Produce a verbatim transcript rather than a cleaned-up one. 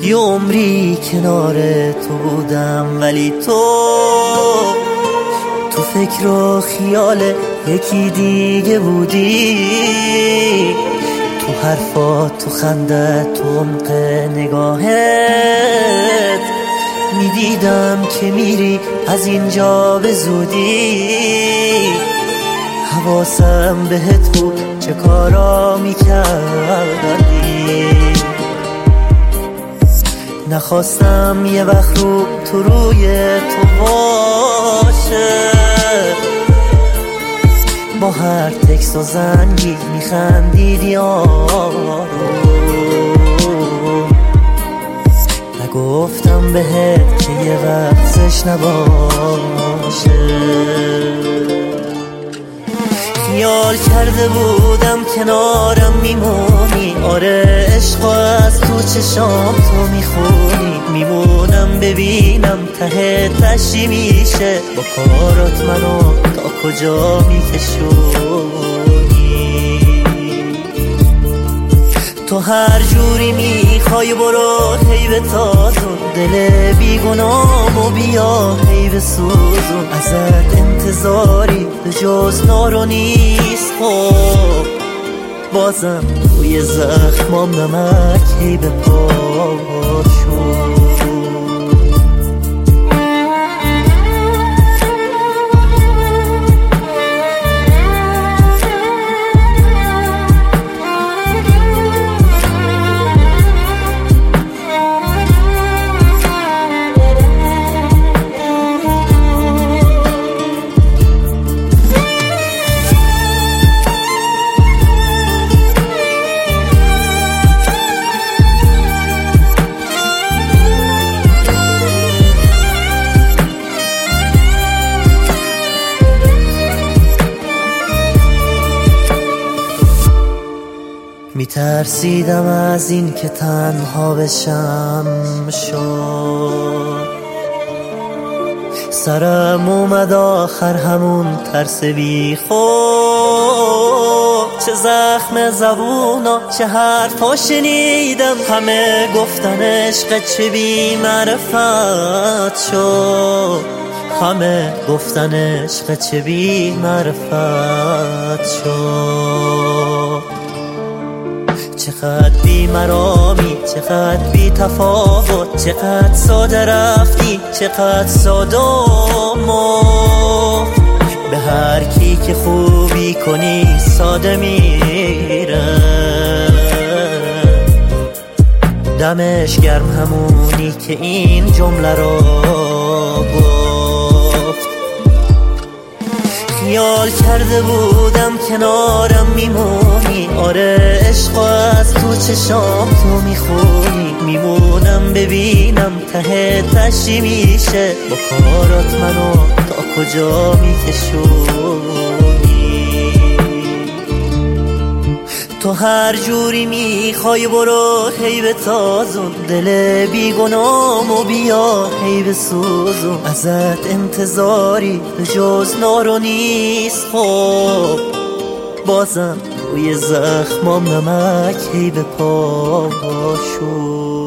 یه عمری کنار تو بودم، ولی تو تو فکر و خیال یکی دیگه بودی. تو حرفات، تو خنده، تو عمق نگاهت میدیدم که میری از اینجا به زودی. حواسم بهت بود چه کارا میکردی. نخواستم یه وقت رو تو روی تو باشه، با هر تکس و زنگی میخندیدی آروم. نگفتم بهت که یه وقتش نباشه. خیال کرده بودم کنارم میمونی، آره عشق از تو چشام تو میخونی. میمونم ببینم ته تشی میشه، با کارات منو تا کجا میکشونی. تو هر جوری میخوای برو هی به تازون، دل بیگناهمو بیا هی به سوزون. ازت انتظاری به جز نارو نیست، خب بازم توی زخمام نمک هی به پاشون. میترسیدم از این که تنها بشم شد، سرم اومد آخر همون ترس بی خود. چه زخم زبونا چه حرفا شنیدم، همه گفتن عشق چه بی معرفت شد. همه گفتن عشق چه بی معرفت شد. چقدر بی مرامی، چقدر بی تفاوت، چقدر ساده رفتی، چقدر ساده ما. به هر کی که خوبی کنی ساده میره، دمش گرم همونی که این جمله رو گفت. خیال کرده بودم کنارم میمونی، آره عشق از تو چشام تو میخونی. میمونم ببینم ته تشی میشه، با کارات منو تا کجا میکشونی. تو هر جوری میخوای برو هی به تازون، دل بیگناهمو بیا هی به سوزون. ازت انتظاری به جز نارو نیست، خب بازم روی زخمام نمک هی به پاشون.